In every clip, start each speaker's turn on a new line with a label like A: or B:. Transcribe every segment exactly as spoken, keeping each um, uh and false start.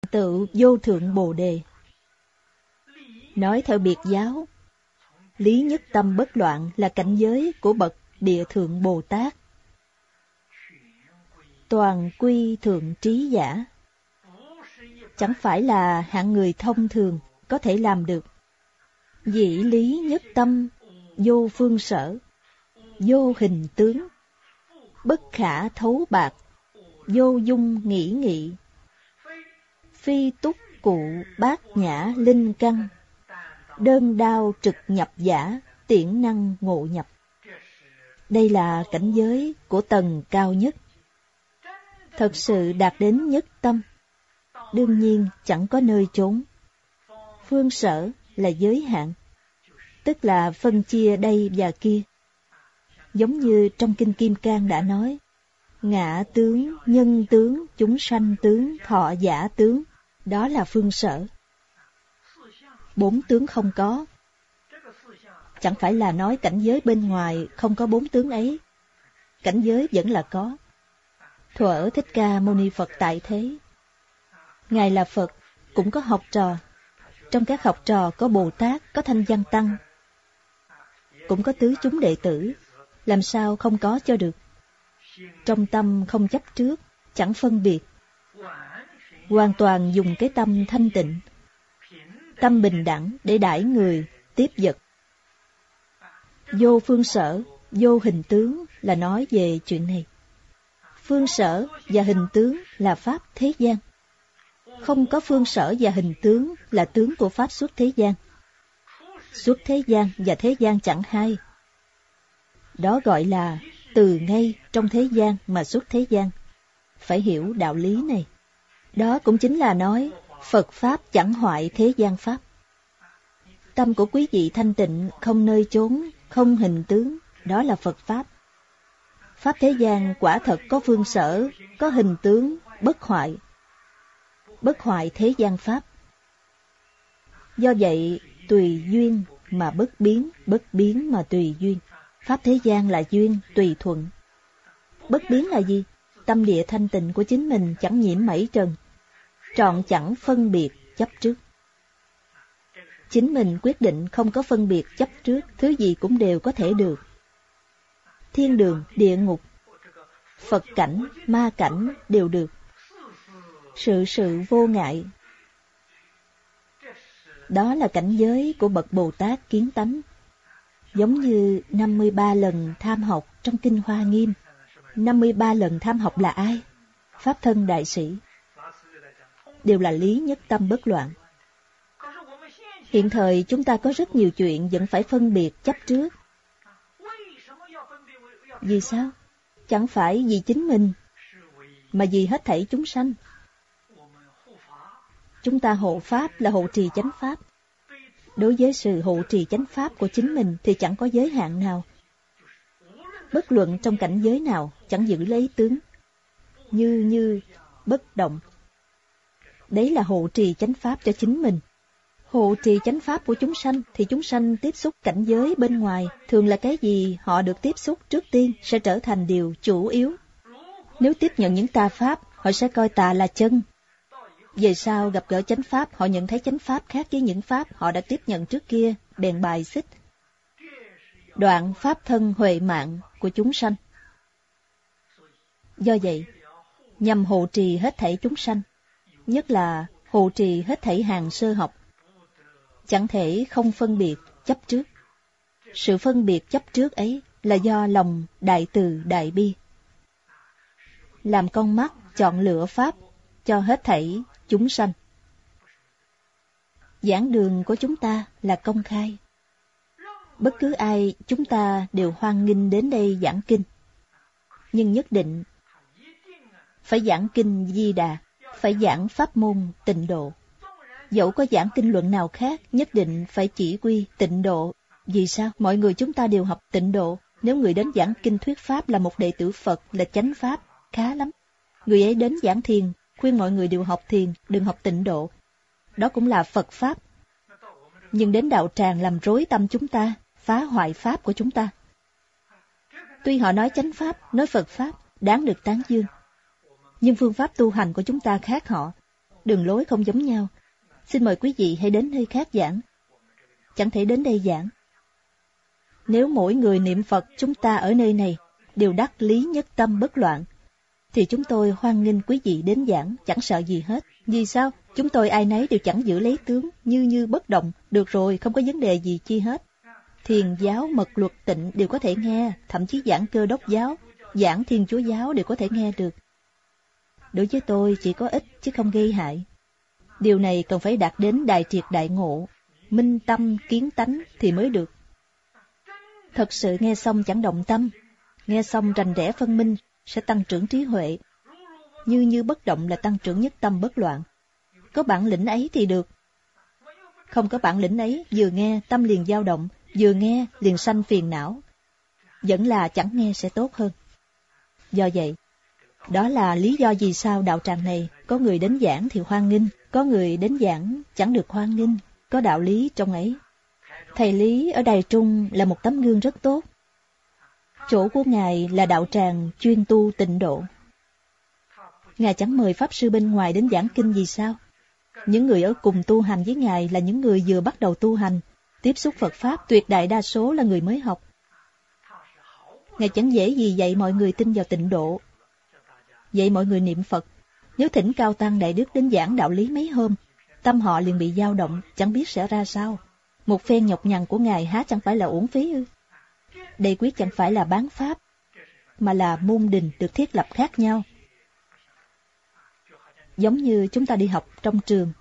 A: tựu vô thượng Bồ Đề. Nói theo biệt giáo, lý nhất tâm bất loạn là cảnh giới của bậc địa thượng Bồ Tát. Toàn quy thượng trí giả, chẳng phải là hạng người thông thường có thể làm được. Dĩ lý nhất tâm, vô phương sở, vô hình tướng, bất khả thấu bạc, vô dung nghĩ nghị, phi túc cụ bát nhã linh căn, đơn đao trực nhập giả, tiễn năng ngộ nhập. Đây là cảnh giới của tầng cao nhất. Thật sự đạt đến nhất tâm, đương nhiên chẳng có nơi trốn. Phương sở là giới hạn, tức là phân chia đây và kia. Giống như trong Kinh Kim Cang đã nói, ngã tướng, nhân tướng, chúng sanh tướng, thọ giả tướng, đó là phương sở. Bốn tướng không có. Chẳng phải là nói cảnh giới bên ngoài không có bốn tướng ấy. Cảnh giới vẫn là có. Thuở Thích Ca Mâu Ni Phật tại thế, Ngài là Phật, cũng có học trò. Trong các học trò có Bồ Tát, có Thanh Văn Tăng, cũng có tứ chúng đệ tử. Làm sao không có cho được? Trong tâm không chấp trước, chẳng phân biệt, hoàn toàn dùng cái tâm thanh tịnh, tâm bình đẳng để đãi người, tiếp vật. Vô phương sở, vô hình tướng là nói về chuyện này. Phương sở và hình tướng là pháp thế gian. Không có phương sở và hình tướng là tướng của pháp xuất thế gian. Xuất thế gian và thế gian chẳng hai. Đó gọi là từ ngay trong thế gian mà xuất thế gian. Phải hiểu đạo lý này. Đó cũng chính là nói Phật Pháp chẳng hoại thế gian Pháp. Tâm của quý vị thanh tịnh, không nơi chốn, không hình tướng, đó là Phật Pháp. Pháp thế gian quả thật có phương sở, có hình tướng, bất hoại. Bất hoại thế gian Pháp. Do vậy, tùy duyên mà bất biến, bất biến mà tùy duyên. Pháp thế gian là duyên, tùy thuận. Bất biến là gì? Tâm địa thanh tịnh của chính mình chẳng nhiễm mảy trần, trọn chẳng phân biệt chấp trước. Chính mình quyết định không có phân biệt chấp trước, thứ gì cũng đều có thể được. Thiên đường, địa ngục, Phật cảnh, ma cảnh đều được. Sự sự vô ngại. Đó là cảnh giới của bậc Bồ Tát kiến tánh. Giống như năm mươi ba lần tham học trong Kinh Hoa Nghiêm. năm mươi ba lần tham học là ai? Pháp thân đại sĩ. Đều là lý nhất tâm bất loạn. Hiện thời chúng ta có rất nhiều chuyện vẫn phải phân biệt chấp trước. Vì sao? Chẳng phải vì chính mình, mà vì hết thảy chúng sanh. Chúng ta hộ Pháp là hộ trì chánh Pháp. Đối với sự hộ trì chánh Pháp của chính mình thì chẳng có giới hạn nào. Bất luận trong cảnh giới nào chẳng giữ lấy tướng. Như như, bất động. Đấy là hộ trì chánh Pháp cho chính mình. Hộ trì chánh Pháp của chúng sanh thì chúng sanh tiếp xúc cảnh giới bên ngoài. Thường là cái gì họ được tiếp xúc trước tiên sẽ trở thành điều chủ yếu. Nếu tiếp nhận những tà Pháp, họ sẽ coi tà là chân. Về sau gặp gỡ chánh Pháp, họ nhận thấy chánh Pháp khác với những Pháp họ đã tiếp nhận trước kia, bèn bài xích. Đoạn Pháp thân huệ mạng của chúng sanh. Do vậy, nhằm hộ trì hết thảy chúng sanh, nhất là hộ trì hết thảy hàng sơ học, chẳng thể không phân biệt chấp trước. Sự phân biệt chấp trước ấy là do lòng đại từ đại bi. Làm con mắt chọn lựa Pháp cho hết thảy chúng sanh. Giảng đường của chúng ta là công khai. Bất cứ ai chúng ta đều hoan nghênh đến đây giảng kinh. Nhưng nhất định phải giảng kinh Di Đà, phải giảng pháp môn tịnh độ. Dẫu có giảng kinh luận nào khác, nhất định phải chỉ quy tịnh độ. Vì sao? Mọi người chúng ta đều học tịnh độ. Nếu người đến giảng kinh thuyết Pháp là một đệ tử Phật, là chánh Pháp, khá lắm. Người ấy đến giảng thiền, khuyên mọi người đều học thiền, đừng học tịnh độ. Đó cũng là Phật Pháp. Nhưng đến đạo tràng làm rối tâm chúng ta, phá hoại Pháp của chúng ta. Tuy họ nói chánh Pháp, nói Phật Pháp, đáng được tán dương. Nhưng phương pháp tu hành của chúng ta khác họ. đường lối không giống nhau. Xin mời quý vị hãy đến nơi khác giảng. Chẳng thể đến đây giảng. Nếu mỗi người niệm Phật chúng ta ở nơi này đều đắc lý nhất tâm bất loạn, thì chúng tôi hoan nghênh quý vị đến giảng, chẳng sợ gì hết. Vì sao? Chúng tôi ai nấy đều chẳng giữ lấy tướng, như như bất động. Được rồi, không có vấn đề gì chi hết. Thiền giáo, mật luật tịnh đều có thể nghe, thậm chí giảng Cơ Đốc giáo, giảng Thiên Chúa giáo đều có thể nghe được. Đối với tôi chỉ có ích chứ không gây hại. Điều này cần phải đạt đến đại triệt đại ngộ, minh tâm kiến tánh thì mới được. Thật sự nghe xong chẳng động tâm, nghe xong rành rẽ phân minh sẽ tăng trưởng trí huệ. Như như bất động là tăng trưởng nhất tâm bất loạn. Có bản lĩnh ấy thì được. Không có bản lĩnh ấy, vừa nghe tâm liền dao động, vừa nghe liền sanh phiền não. Vẫn là chẳng nghe sẽ tốt hơn. Do vậy, đó là lý do vì sao đạo tràng này có người đến giảng thì hoan nghênh, có người đến giảng chẳng được hoan nghênh, có đạo lý trong ấy. Thầy Lý ở Đài Trung là một tấm gương rất tốt. Chỗ của Ngài là đạo tràng chuyên tu tịnh độ. Ngài chẳng mời Pháp sư bên ngoài đến giảng kinh gì sao? Những người ở cùng tu hành với Ngài là những người vừa bắt đầu tu hành, tiếp xúc Phật Pháp, tuyệt đại đa số là người mới học. Ngài chẳng dễ gì dạy mọi người tin vào tịnh độ, dạy mọi người niệm Phật. Nếu thỉnh Cao Tăng Đại Đức đến giảng đạo lý mấy hôm, tâm họ liền bị dao động, chẳng biết sẽ ra sao. Một phen nhọc nhằn của Ngài há chẳng phải là uổng phí ư? Đây quyết chẳng phải là bán Pháp, mà là môn đình được thiết lập khác nhau. Giống như chúng ta đi học trong trường.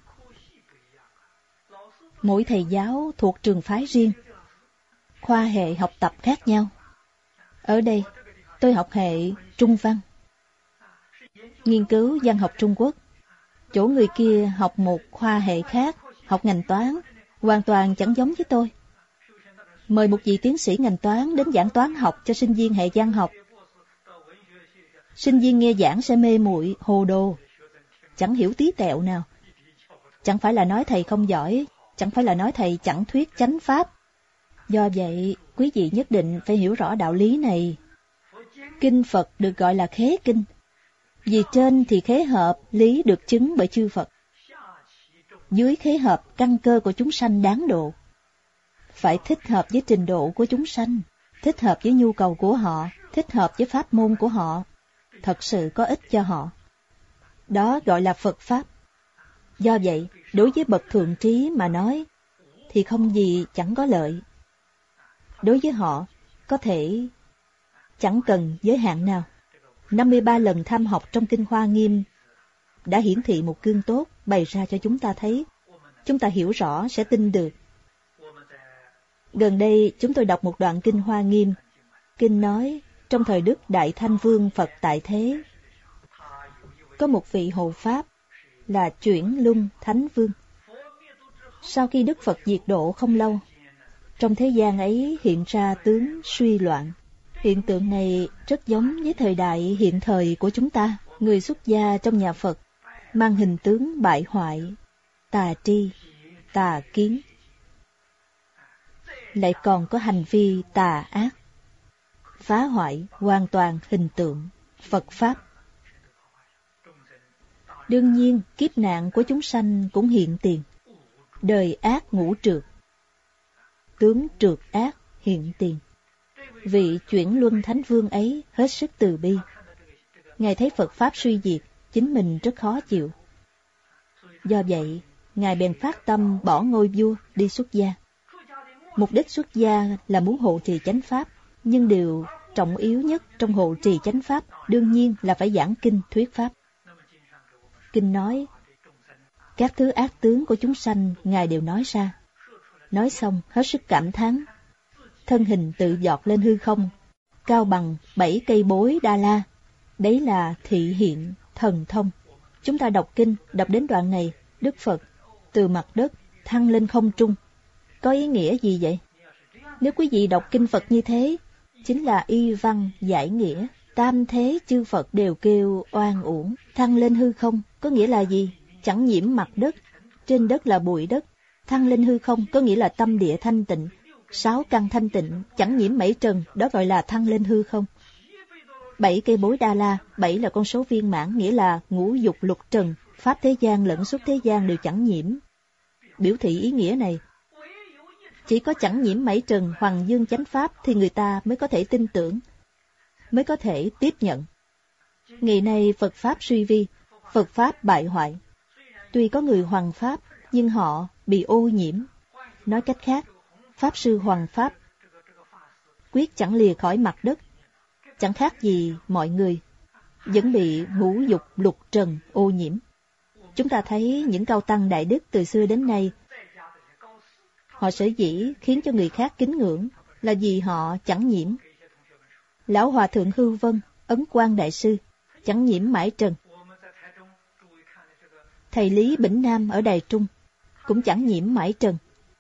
A: Mỗi thầy giáo thuộc trường phái riêng, khoa hệ học tập khác nhau. Ở đây, tôi học hệ Trung Văn, nghiên cứu văn học Trung Quốc. Chỗ người kia học một khoa hệ khác, học ngành toán, hoàn toàn chẳng giống với tôi. Mời một vị tiến sĩ ngành toán đến giảng toán học cho sinh viên hệ văn học. Sinh viên nghe giảng sẽ mê muội, hồ đồ, chẳng hiểu tí tẹo nào. Chẳng phải là nói thầy không giỏi, chẳng phải là nói thầy chẳng thuyết chánh pháp. Do vậy, quý vị nhất định phải hiểu rõ đạo lý này. Kinh Phật được gọi là khế kinh, vì trên thì khế hợp, lý được chứng bởi chư Phật. Dưới khế hợp, căn cơ của chúng sanh đáng độ. Phải thích hợp với trình độ của chúng sanh, thích hợp với nhu cầu của họ, thích hợp với pháp môn của họ, thật sự có ích cho họ. Đó gọi là Phật Pháp. Do vậy, đối với bậc thượng trí mà nói, thì không gì chẳng có lợi. Đối với họ, có thể chẳng cần giới hạn nào. năm mươi ba lần tham học trong Kinh Hoa Nghiêm đã hiển thị một gương tốt bày ra cho chúng ta thấy. Chúng ta hiểu rõ sẽ tin được. Gần đây chúng tôi đọc một đoạn Kinh Hoa Nghiêm. Kinh nói, trong thời Đức Đại Thanh Vương Phật tại thế, có một vị hộ pháp là Chuyển Luân Thánh Vương. Sau khi Đức Phật diệt độ không lâu, trong thế gian ấy hiện ra tướng suy loạn. Hiện tượng này rất giống với thời đại hiện thời của chúng ta. Người xuất gia trong nhà Phật mang hình tướng bại hoại, tà tri, tà kiến, lại còn có hành vi tà ác, phá hoại hoàn toàn hình tượng Phật Pháp. Đương nhiên, kiếp nạn của chúng sanh cũng hiện tiền. Đời ác ngũ trượt, tướng trượt ác hiện tiền. Vị Chuyển Luân Thánh Vương ấy hết sức từ bi. Ngài thấy Phật Pháp suy diệt, chính mình rất khó chịu. Do vậy, Ngài bèn phát tâm bỏ ngôi vua đi xuất gia. Mục đích xuất gia là muốn hộ trì chánh Pháp, nhưng điều trọng yếu nhất trong hộ trì chánh Pháp đương nhiên là phải giảng kinh thuyết Pháp. Kinh nói, các thứ ác tướng của chúng sanh Ngài đều nói ra. Nói xong hết sức cảm thán, thân hình tự giọt lên hư không, cao bằng bảy cây bối Đa La. Đấy là thị hiện thần thông. Chúng ta đọc kinh, đọc đến đoạn này, Đức Phật từ mặt đất thăng lên không trung. Có ý nghĩa gì vậy? Nếu quý vị đọc kinh Phật như thế, chính là y văn giải nghĩa. Tam thế chư Phật đều kêu oan uổng. Thăng lên hư không có nghĩa là gì? Chẳng nhiễm mặt đất, trên đất là bụi đất. Thăng lên hư không có nghĩa là tâm địa thanh tịnh, sáu căn thanh tịnh, chẳng nhiễm mảy trần, đó gọi là thăng lên hư không. Bảy cây bối Đa La, bảy là con số viên mãn, nghĩa là ngũ dục lục trần, Pháp thế gian lẫn xuất thế gian đều chẳng nhiễm. Biểu thị ý nghĩa này, chỉ có chẳng nhiễm mảy trần Hoàng Dương chánh Pháp thì người ta mới có thể tin tưởng, mới có thể tiếp nhận. Ngày nay Phật Pháp suy vi, Phật Pháp bại hoại. Tuy có người hoằng Pháp, nhưng họ bị ô nhiễm. Nói cách khác, Pháp sư hoằng Pháp quyết chẳng lìa khỏi mặt đất, chẳng khác gì mọi người, vẫn bị ngũ dục lục trần ô nhiễm. Chúng ta thấy những cao tăng đại đức từ xưa đến nay, họ sở dĩ khiến cho người khác kính ngưỡng là vì họ chẳng nhiễm. Lão Hòa Thượng Hư Vân, Ấn Quang Đại Sư, chẳng nhiễm mãi trần. Thầy Lý Bỉnh Nam ở Đài Trung cũng chẳng nhiễm mãi trần.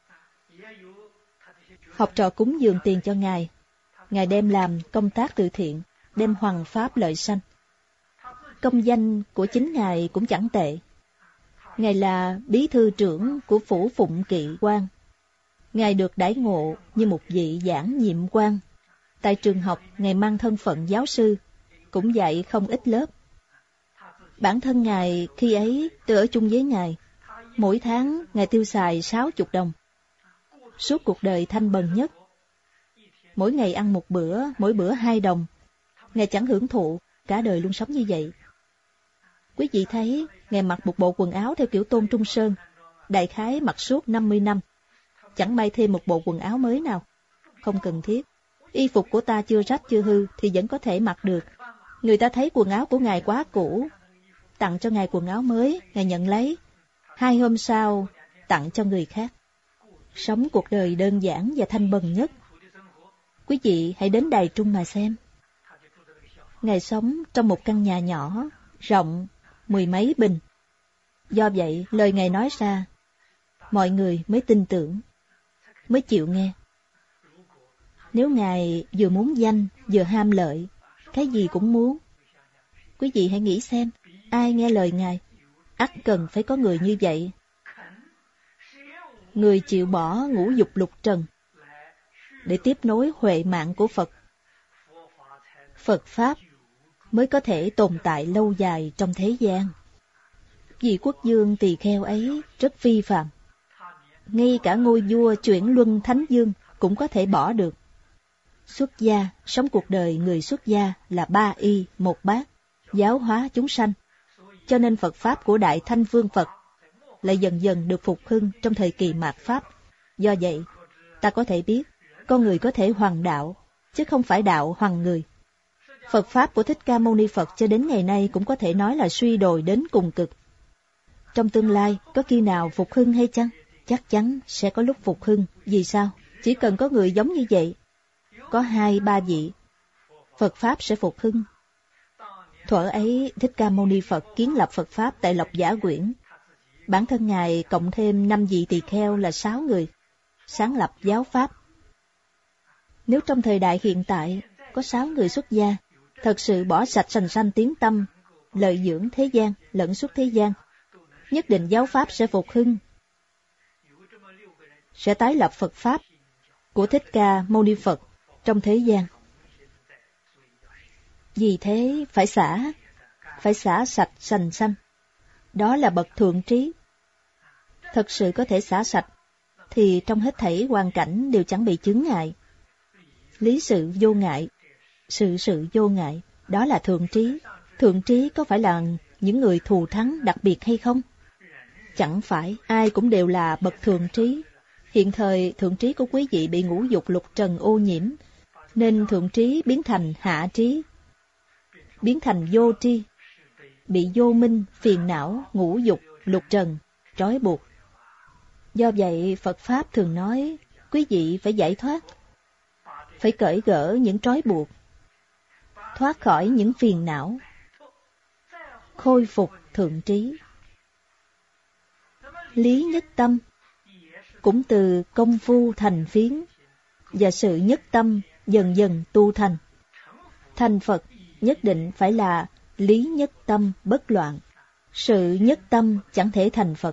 A: Học trò cúng dường tiền cho Ngài, Ngài đem làm công tác từ thiện, đem hoằng Pháp lợi sanh. Công danh của chính Ngài cũng chẳng tệ. Ngài là bí thư trưởng của phủ Phụng Kỵ Quan. Ngài được đãi ngộ như một vị giảng nhiệm quan. Tại trường học, Ngài mang thân phận giáo sư, cũng dạy không ít lớp. Bản thân Ngài khi ấy tôi ở chung với Ngài, mỗi tháng Ngài tiêu xài sáu mươi đồng. Suốt cuộc đời thanh bần nhất, mỗi ngày ăn một bữa, mỗi bữa hai đồng. Ngài chẳng hưởng thụ, cả đời luôn sống như vậy. Quý vị thấy, Ngài mặc một bộ quần áo theo kiểu Tôn Trung Sơn, đại khái mặc suốt năm mươi năm. Chẳng may thêm một bộ quần áo mới nào. Không cần thiết. Y phục của ta chưa rách chưa hư thì vẫn có thể mặc được. Người ta thấy quần áo của Ngài quá cũ, tặng cho Ngài quần áo mới, Ngài nhận lấy. Hai hôm sau, tặng cho người khác. Sống cuộc đời đơn giản và thanh bần nhất. Quý vị hãy đến Đài Trung mà xem. Ngài sống trong một căn nhà nhỏ, rộng, mười mấy bình. Do vậy, lời Ngài nói ra, mọi người mới tin tưởng, mới chịu nghe. Nếu Ngài vừa muốn danh, vừa ham lợi, cái gì cũng muốn, quý vị hãy nghĩ xem, ai nghe lời Ngài? Ắt cần phải có người như vậy. Người chịu bỏ ngũ dục lục trần, để tiếp nối huệ mạng của Phật. Phật Pháp mới có thể tồn tại lâu dài trong thế gian. Vị quốc dương tỳ kheo ấy rất vi phạm. Ngay cả ngôi vua chuyển luân thánh dương cũng có thể bỏ được. Xuất gia, sống cuộc đời người xuất gia là ba y một bát, giáo hóa chúng sanh. Cho nên Phật Pháp của Đại Thanh Vương Phật lại dần dần được phục hưng trong thời kỳ mạt Pháp. Do vậy, ta có thể biết, con người có thể hoằng đạo, chứ không phải đạo hoằng người. Phật Pháp của Thích Ca Mâu Ni Phật cho đến ngày nay cũng có thể nói là suy đồi đến cùng cực. Trong tương lai, có khi nào phục hưng hay chăng? Chắc chắn sẽ có lúc phục hưng. Vì sao? Chỉ cần có người giống như vậy, có hai ba vị, Phật Pháp sẽ phục hưng. Thuở ấy, Thích Ca Mâu Ni Phật kiến lập Phật Pháp tại Lộc Giả Quyển. Bản thân Ngài cộng thêm năm vị tỳ kheo là sáu người, sáng lập giáo Pháp. Nếu trong thời đại hiện tại có sáu người xuất gia, thật sự bỏ sạch sành sanh tiếng tâm, lợi dưỡng thế gian, lẫn xuất thế gian, nhất định giáo Pháp sẽ phục hưng, sẽ tái lập Phật Pháp của Thích Ca Mâu Ni Phật trong thế gian. Vì thế phải xả, phải xả sạch sành sanh. Đó là bậc thượng trí. Thật sự có thể xả sạch, thì trong hết thảy hoàn cảnh đều chẳng bị chướng ngại. Lý sự vô ngại, sự sự vô ngại, đó là thượng trí. Thượng trí có phải là những người thù thắng đặc biệt hay không? Chẳng phải, ai cũng đều là bậc thượng trí. Hiện thời thượng trí của quý vị bị ngũ dục lục trần ô nhiễm, nên thượng trí biến thành hạ trí, biến thành vô tri, bị vô minh, phiền não, ngũ dục, lục trần, trói buộc. Do vậy, Phật Pháp thường nói, quý vị phải giải thoát, phải cởi gỡ những trói buộc, thoát khỏi những phiền não, khôi phục thượng trí. Lý nhất tâm cũng từ công phu thành phiến, và sự nhất tâm dần dần tu thành. Thành Phật nhất định phải là lý nhất tâm bất loạn. Sự nhất tâm chẳng thể thành Phật.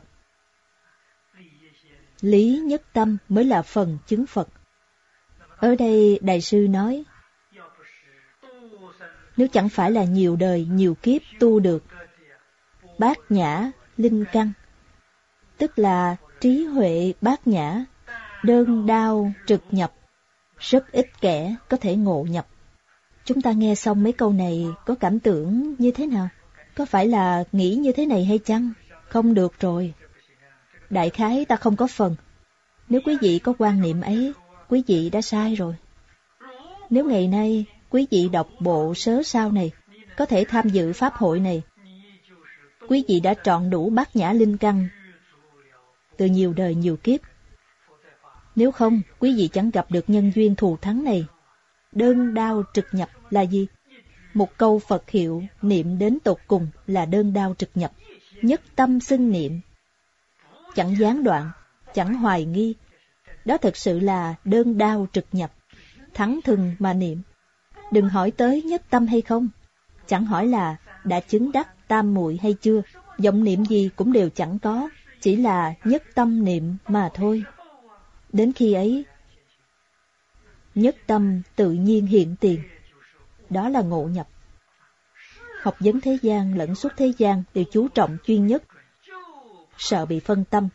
A: Lý nhất tâm mới là phần chứng Phật. Ở đây Đại sư nói, nếu chẳng phải là nhiều đời, nhiều kiếp tu được, bát nhã, linh căn, tức là trí huệ bát nhã, đơn đao trực nhập, rất ít kẻ có thể ngộ nhập. Chúng ta nghe xong mấy câu này có cảm tưởng như thế nào? Có phải là nghĩ như thế này hay chăng? Không được rồi. Đại khái ta không có phần. Nếu quý vị có quan niệm ấy, quý vị đã sai rồi. Nếu ngày nay quý vị đọc bộ sớ sao này, có thể tham dự pháp hội này, quý vị đã trọn đủ bát nhã linh căn từ nhiều đời nhiều kiếp. Nếu không, quý vị chẳng gặp được nhân duyên thù thắng này. Đơn đao trực nhập là gì? Một câu Phật hiệu niệm đến tột cùng là đơn đao trực nhập. Nhất tâm xưng niệm, chẳng gián đoạn, chẳng hoài nghi. Đó thực sự là đơn đao trực nhập, thẳng thừng mà niệm. Đừng hỏi tới nhất tâm hay không, chẳng hỏi là đã chứng đắc tam muội hay chưa. Vọng niệm gì cũng đều chẳng có, chỉ là nhất tâm niệm mà thôi. Đến khi ấy, nhất tâm tự nhiên hiện tiền. Đó là ngộ nhập. Học vấn thế gian lẫn xuất thế gian đều chú trọng chuyên nhất, sợ bị phân tâm.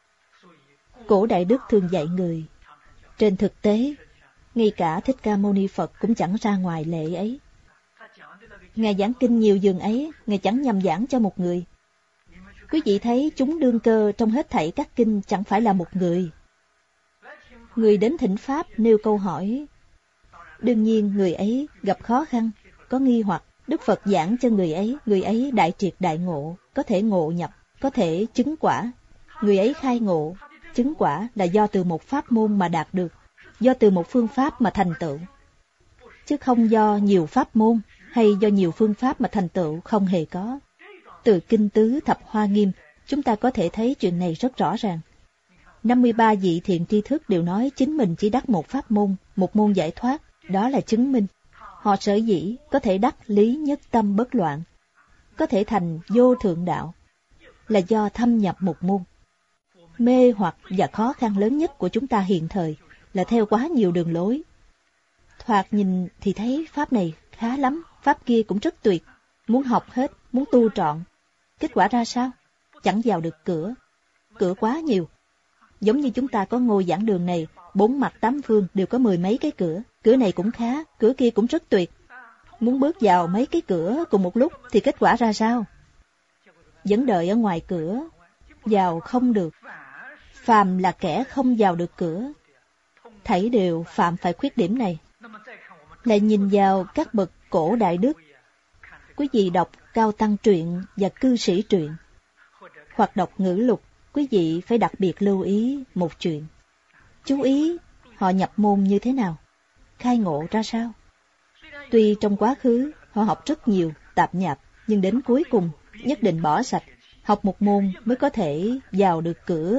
A: Cổ Đại Đức thường dạy người. Trên thực tế, ngay cả Thích Ca Mâu Ni Phật cũng chẳng ra ngoài lệ ấy. Ngài giảng kinh nhiều dường ấy, Ngài chẳng nhằm giảng cho một người. Quý vị thấy chúng đương cơ trong hết thảy các kinh chẳng phải là một người. Người đến thỉnh Pháp nêu câu hỏi. Đương nhiên người ấy gặp khó khăn, có nghi hoặc. Đức Phật giảng cho người ấy, người ấy đại triệt đại ngộ, có thể ngộ nhập, có thể chứng quả. Người ấy khai ngộ, chứng quả là do từ một pháp môn mà đạt được, do từ một phương pháp mà thành tựu. Chứ không do nhiều pháp môn hay do nhiều phương pháp mà thành tựu, không hề có. Từ Kinh Tứ Thập Hoa Nghiêm, chúng ta có thể thấy chuyện này rất rõ ràng. năm mươi ba vị thiện tri thức đều nói chính mình chỉ đắc một pháp môn, một môn giải thoát, đó là chứng minh. Họ sở dĩ có thể đắc lý nhất tâm bất loạn, có thể thành vô thượng đạo, là do thâm nhập một môn. Mê hoặc và khó khăn lớn nhất của chúng ta hiện thời là theo quá nhiều đường lối. Thoạt nhìn thì thấy pháp này khá lắm, pháp kia cũng rất tuyệt, muốn học hết, muốn tu trọn. Kết quả ra sao? Chẳng vào được cửa, cửa quá nhiều. Giống như chúng ta có ngôi giảng đường này, bốn mặt tám phương đều có mười mấy cái cửa, cửa này cũng khá, cửa kia cũng rất tuyệt. Muốn bước vào mấy cái cửa cùng một lúc thì kết quả ra sao? Vẫn đợi ở ngoài cửa, vào không được. Phàm là kẻ không vào được cửa, thảy đều phạm phải khuyết điểm này. Lại nhìn vào các bậc cổ đại đức, quý vị đọc Cao Tăng truyện và Cư Sĩ truyện, hoặc đọc Ngữ Lục, quý vị phải đặc biệt lưu ý một chuyện. Chú ý họ nhập môn như thế nào, khai ngộ ra sao. Tuy trong quá khứ họ học rất nhiều tạp nhạp, nhưng đến cuối cùng nhất định bỏ sạch, học một môn mới có thể vào được cửa.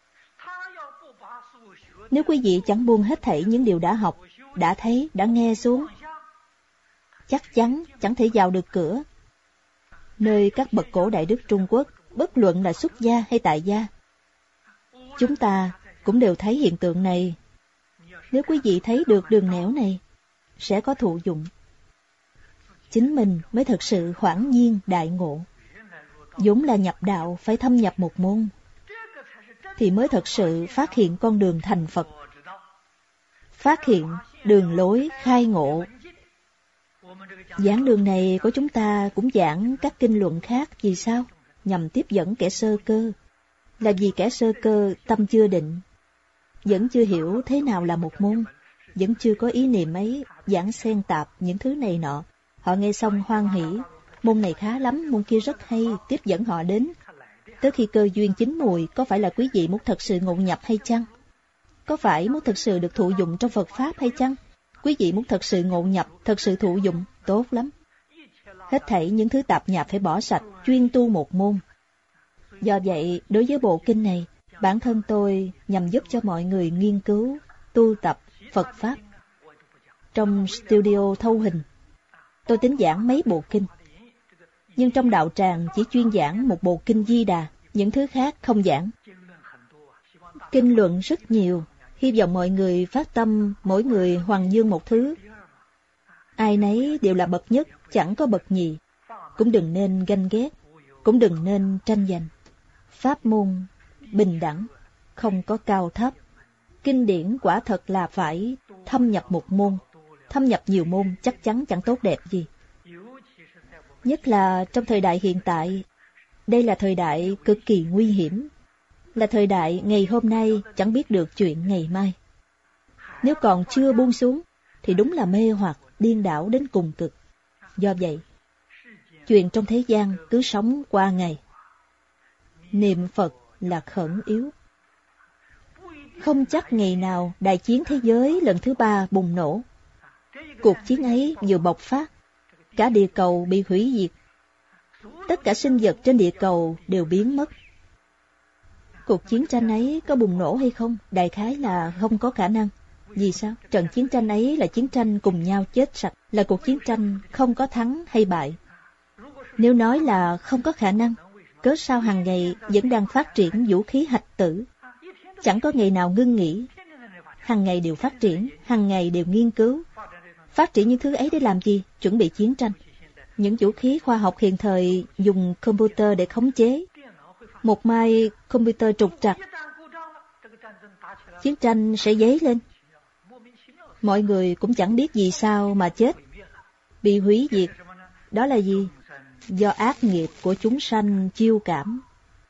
A: Nếu quý vị chẳng buông hết thảy những điều đã học, đã thấy, đã nghe xuống, chắc chắn chẳng thể vào được cửa. Nơi các bậc cổ đại đức Trung Quốc, bất luận là xuất gia hay tại gia, chúng ta cũng đều thấy hiện tượng này. Nếu quý vị thấy được đường nẻo này, sẽ có thụ dụng. Chính mình mới thật sự hoảng nhiên đại ngộ. Vốn là nhập đạo phải thâm nhập một môn, thì mới thật sự phát hiện con đường thành Phật, phát hiện đường lối khai ngộ. Giảng đường này của chúng ta cũng giảng các kinh luận khác, vì sao? Nhằm tiếp dẫn kẻ sơ cơ. Là vì kẻ sơ cơ tâm chưa định, vẫn chưa hiểu thế nào là một môn, vẫn chưa có ý niệm ấy, giảng xen tạp những thứ này nọ. Họ nghe xong hoan hỉ, môn này khá lắm, môn kia rất hay, tiếp dẫn họ đến. Tới khi cơ duyên chín mùi, có phải là quý vị muốn thật sự ngộ nhập hay chăng? Có phải muốn thật sự được thụ dụng trong Phật Pháp hay chăng? Quý vị muốn thật sự ngộ nhập, thật sự thụ dụng, tốt lắm. Hết thảy những thứ tạp nhạp phải bỏ sạch, chuyên tu một môn. Do vậy, đối với bộ kinh này, bản thân tôi nhằm giúp cho mọi người nghiên cứu, tu tập Phật Pháp. Trong studio thâu hình, tôi tính giảng mấy bộ kinh. Nhưng trong đạo tràng chỉ chuyên giảng một bộ kinh Di Đà, những thứ khác không giảng. Kinh luận rất nhiều, hy vọng mọi người phát tâm mỗi người hoằng dương một thứ. Ai nấy đều là bậc nhất, chẳng có bậc nhì. Cũng đừng nên ganh ghét. cũng đừng nên tranh giành. Pháp môn bình đẳng, không có cao thấp. Kinh điển quả thật là phải thâm nhập một môn, thâm nhập nhiều môn chắc chắn chẳng tốt đẹp gì. Nhất là trong thời đại hiện tại, đây là thời đại cực kỳ nguy hiểm, là thời đại ngày hôm nay chẳng biết được chuyện ngày mai. Nếu còn chưa buông xuống, thì đúng là mê hoặc, điên đảo đến cùng cực. Do vậy, chuyện trong thế gian cứ sống qua ngày. Niệm Phật là khẩn yếu. Không chắc ngày nào đại chiến thế giới lần thứ ba bùng nổ. Cuộc chiến ấy vừa bộc phát, cả địa cầu bị hủy diệt. Tất cả sinh vật trên địa cầu đều biến mất. Cuộc chiến tranh ấy có bùng nổ hay không? Đại khái là không có khả năng. Vì sao? Trận chiến tranh ấy là chiến tranh cùng nhau chết sạch, là cuộc chiến tranh không có thắng hay bại. Nếu nói là không có khả năng, cớ sao hàng ngày vẫn đang phát triển vũ khí hạch tử? Chẳng có ngày nào ngưng nghỉ. Hàng ngày đều phát triển, hàng ngày đều nghiên cứu. Phát triển những thứ ấy để làm gì? Chuẩn bị chiến tranh. Những vũ khí khoa học hiện thời dùng computer để khống chế. Một mai computer trục trặc, chiến tranh sẽ dấy lên. Mọi người cũng chẳng biết vì sao mà chết, bị hủy diệt. Đó là gì? Do ác nghiệp của chúng sanh chiêu cảm,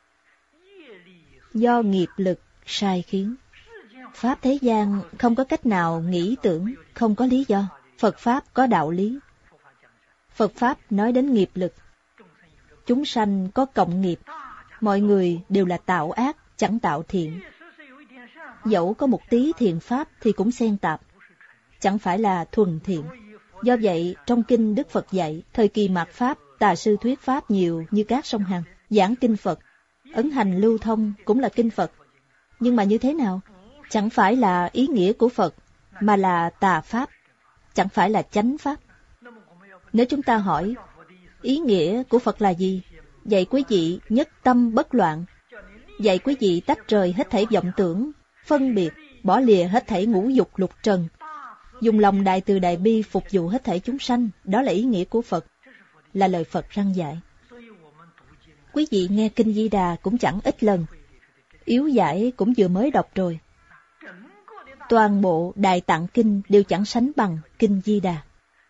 A: do nghiệp lực sai khiến. Pháp thế gian không có cách nào nghĩ tưởng, không có lý do. Phật Pháp có đạo lý. Phật Pháp nói đến nghiệp lực. Chúng sanh có cộng nghiệp. Mọi người đều là tạo ác, chẳng tạo thiện. Dẫu có một tí thiện Pháp thì cũng xen tạp, chẳng phải là thuần thiện. Do vậy, trong kinh Đức Phật dạy, thời kỳ mạt Pháp, tà sư thuyết Pháp nhiều như cát sông Hằng, giảng kinh Phật, ấn hành lưu thông cũng là kinh Phật. Nhưng mà như thế nào? Chẳng phải là ý nghĩa của Phật, mà là tà Pháp, chẳng phải là chánh Pháp. Nếu chúng ta hỏi, ý nghĩa của Phật là gì? Dạy quý vị nhất tâm bất loạn, dạy quý vị tách rời hết thảy vọng tưởng, phân biệt, bỏ lìa hết thảy ngũ dục lục trần, dùng lòng đại từ đại bi phục vụ hết thảy chúng sanh. Đó là ý nghĩa của Phật, là lời Phật răn dạy. Quý vị nghe kinh Di Đà cũng chẳng ít lần, yếu giải cũng vừa mới đọc rồi. Toàn bộ Đại Tạng Kinh đều chẳng sánh bằng kinh Di Đà.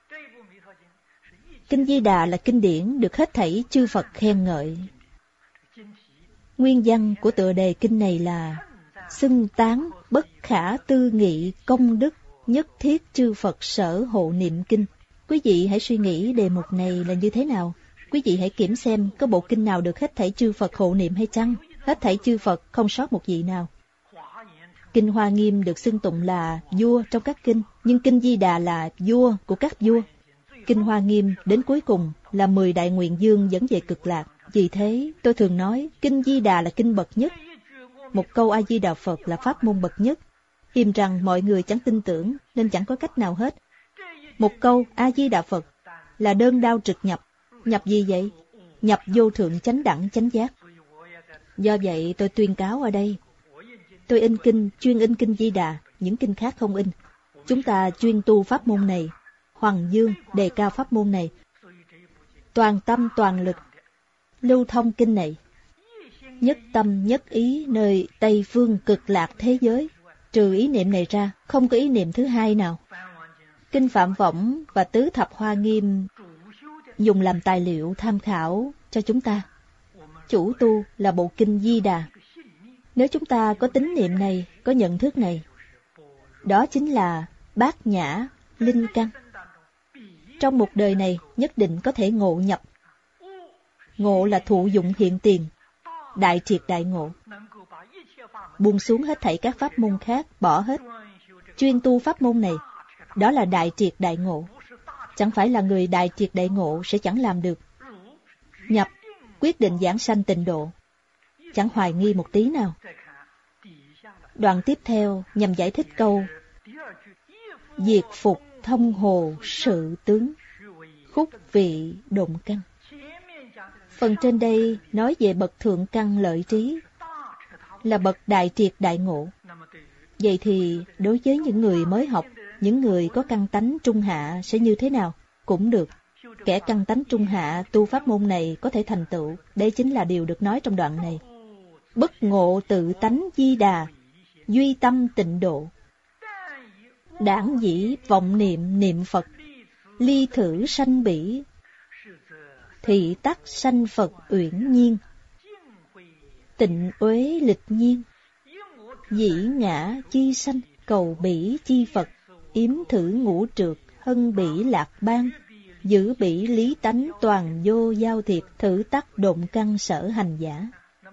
A: Kinh Di Đà là kinh điển được hết thảy chư Phật khen ngợi. Nguyên văn của tựa đề kinh này là xưng tán bất khả tư nghị công đức nhất thiết chư Phật sở hộ niệm kinh. Quý vị hãy suy nghĩ đề mục này là như thế nào. Quý vị hãy kiểm xem có bộ kinh nào được hết thảy chư Phật hộ niệm hay chăng? Hết thảy chư Phật không sót một vị nào. Kinh Hoa Nghiêm được xưng tụng là vua trong các kinh, nhưng kinh Di Đà là vua của các vua. Kinh Hoa Nghiêm đến cuối cùng là mười đại nguyện dương dẫn về cực lạc. Vì thế tôi thường nói kinh Di Đà là kinh bậc nhất. Một câu A Di Đà Phật là pháp môn bậc nhất. Im rằng mọi người chẳng tin tưởng nên chẳng có cách nào hết. Một câu A Di Đà Phật là đơn đao trực nhập. Nhập gì vậy? Nhập vô thượng chánh đẳng chánh giác. Do vậy tôi tuyên cáo ở đây, tôi in kinh, chuyên in kinh Di Đà, những kinh khác không in. Chúng ta chuyên tu pháp môn này, Hoàng Dương đề cao pháp môn này, toàn tâm toàn lực lưu thông kinh này, nhất tâm nhất ý nơi Tây phương cực lạc thế giới. Trừ ý niệm này ra, không có ý niệm thứ hai nào. Kinh Phạm Võng và Tứ Thập Hoa Nghiêm dùng làm tài liệu tham khảo cho chúng ta. Chủ tu là bộ kinh Di Đà. Nếu chúng ta có tín niệm này, có nhận thức này, đó chính là bát nhã linh căn. Trong một đời này nhất định có thể ngộ nhập. Ngộ là thụ dụng hiện tiền, đại triệt đại ngộ. Buông xuống hết thảy các pháp môn khác, bỏ hết, chuyên tu pháp môn này, đó là đại triệt đại ngộ. Chẳng phải là người đại triệt đại ngộ sẽ chẳng làm được. Nhập, quyết định giảng sanh tịnh độ, chẳng hoài nghi một tí nào. Đoạn tiếp theo nhằm giải thích câu diệt phục thông hồ sự tướng, khúc vị độn căn. Phần trên đây nói về bậc thượng căn lợi trí, là bậc đại triệt đại ngộ. Vậy thì đối với những người mới học, những người có căn tánh trung hạ sẽ như thế nào? Cũng được. Kẻ căn tánh trung hạ tu pháp môn này có thể thành tựu. Đây chính là điều được nói trong đoạn này. Bất ngộ tự tánh di đà, duy tâm tịnh độ. Đảng dĩ vọng niệm niệm Phật, ly thử sanh bỉ, thị tắc sanh Phật uyển nhiên, tịnh uế lịch nhiên. Dĩ ngã chi sanh, cầu bỉ chi Phật, yếm thử ngũ trược, hân bỉ lạc ban, giữ bỉ lý tánh toàn vô giao thiệt, thử tắc độn căn sở hành giả.